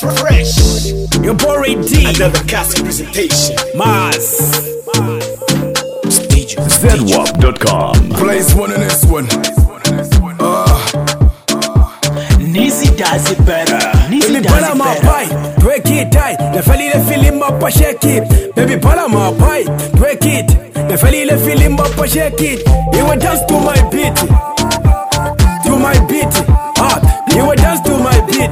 Fresh. Your boy D. Another cast presentation. Mars. ZWAP.com. Place one in this one. Nisi does it better. Nisi does it better. Break it tight. The fella le feeling up a shake it. Baby pala my pie. Break it. The fella le feeling up a shake it. You will dance to my beat. To my beat. You will dance to my beat.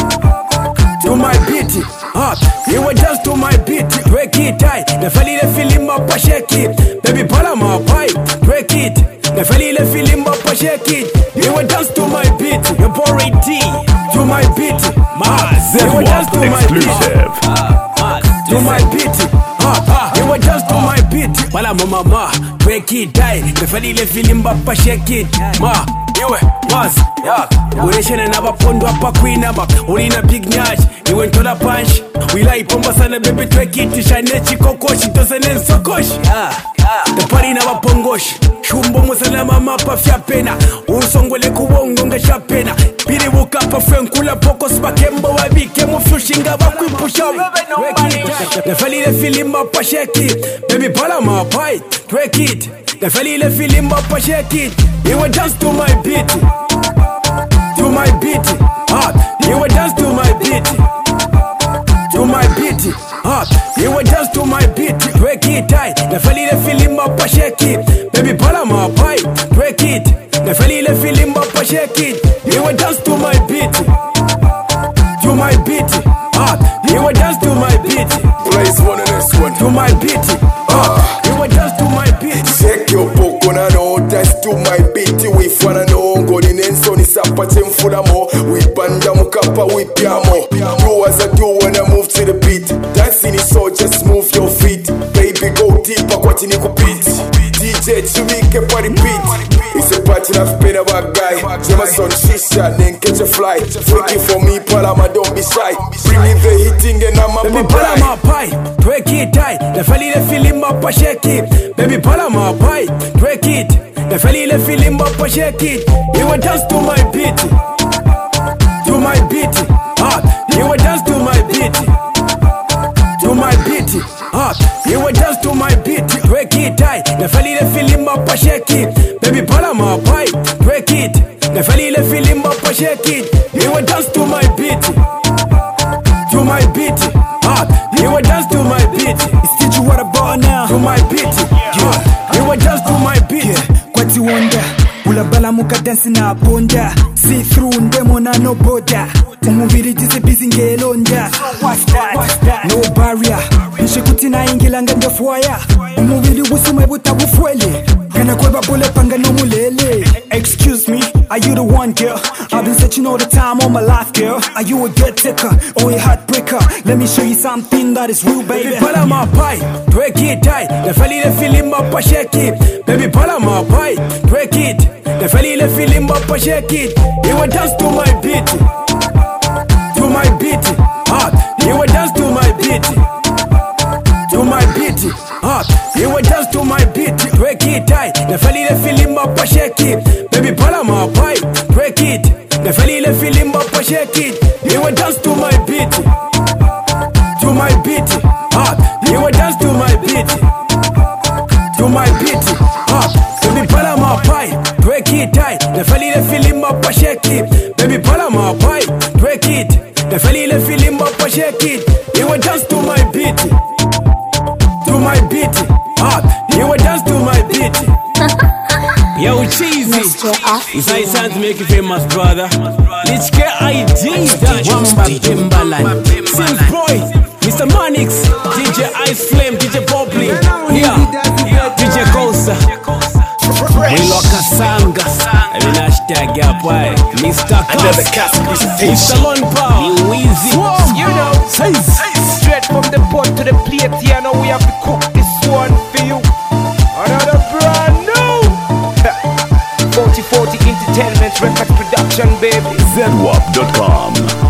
To my beat. You will dance to my beat. Break it tight. The fella le feeling up a shake it. Baby pala my pie. Break it. The fella le feeling up a shake it. You will dance to my beat. Your boy D. To my beat. Mars. You will dance to my beat. Exclusive. To my beat. You will dance to my beat. Pala mama, break it tight. The fella le feeling up a shake it. Ma. Iwe, Mars, ureshene n'abapondo apa kwinama urina big nyash iwe ntola punch wila ipomba sana baby break it shine chikokoshi tose nensokoshi the party n'abapongoshi shumbo musana mama pafya pena usongole kubongo ngashapena biri bukapa fenkula poko spakembo wabike mufushinga bakwipusha the fella le feeling up a shake it baby pala my pie break it. The fella le feeling up a shake it. You will dance to my beat. To my beat. You will dance to my beat. To my beat. You will dance to my beat. Break it tight. The fella le feeling up a shake it. Baby pala my pie. Break it. The fella le feeling up a shake it. You will dance to my beat. To my beat. You will dance to my beat. Place one in this one. To my beat. You will dance to my beat. Check your book on an old dance to my beat. We wanna know Golden and Sonny Sapati and Fulamo. We banda mukapa, we piamo. Do as I do when I move to the beat. Dancing is so just move your feet. Baby go deeper, what in beat. DJ Chimike party beat. It's a party I've been a bad guy. Jameson Shisha, then catch a fly. Freaky for me, Palama, don't be shy. Bring me the hitting and I'm Baby a pala my pie, break it tight. The fella le feeling up a shake it. Baby pala my pie, break it. The fella le feeling up a shake it. You will dance to my beat. To my beat. You will dance to my beat. To my beat. You will dance to my beat. Break it tight. The fella le feeling up a shake it. Baby pala my pie, break it. The fella le feeling up a shake it. You will dance to my beat. To my beat. You will dance to my beat. It's you what about now? To my beat. You will dance to my beat. Kwati wonder. Ulabala muka dance na bonda. See through ndemo na no border. Umubiri jisi busy ngelonda. What's that? No barrier. Nishikuti na ingilanga ndefuaya. Umubiri wusume buta bufwele. Kana kweba bole panga no mulele. Excuse me, are you the one girl? I've been searching all the time all my life, girl. Are you a good taker or a heartbreaker? Let me show you something that is real, baby. Baby pala my pie, break it tight. The fella le feeling up a shake it. Baby pala my pie, break it. The fella le feeling up a shake it. You will dance to my beat. To my beat. You will dance to my beat. To my beat. You will dance to my beat. Break it tight. The fella le feeling up a shake it. Baby pala my pie, break it. The fella le feeling up a shake it. You will dance to my beat. To my beat. You will dance to my beat. To my beat. Baby pala my pie, break it tight. The fella le feeling up a shake it. Baby pala my pie, break it. The fella le feeling up a shake it. You will dance to my beat. To my beat. You will dance to my beat. Yo, cheesy. It's high time to make you famous, brother. Let's get ID. Wamba Timbaland. Sims Boy, Mr. Manix, DJ Ice Flame, DJ Boblin. Yeah, DJ Kosa. Wiloka Sanga. I mean, hashtag up, why? Mr. Another cast presentation. Mr. Lon Power. Weezy. You know, straight from the pot to the plate here. Now we have to cook this one for you. Another brand new 4040 Entertainment Records Production, baby. ZWAP.com.